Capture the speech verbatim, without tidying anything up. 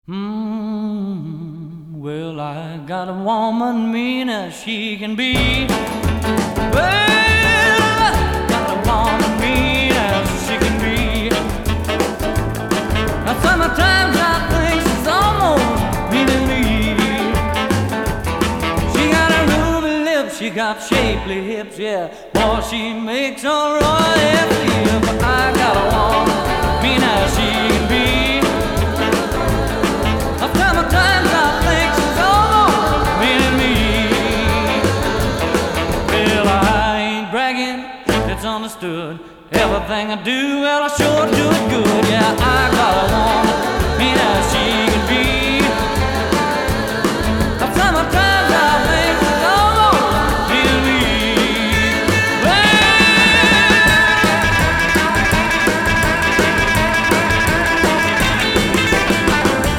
Mm, well, I got a woman mean as she can be. Well, I got a woman mean as she can be. Now sometimes I think she's almost meaning me. She got a ruby lips, she got shapely hips, yeah. Boy, she makes a royal flip. I got a woman mean as she can be. Sometimes I think she's almost meaning me. Well, I ain't bragging, it's understood. Everything I do, well, I sure do it good. Yeah, I got a woman mean as she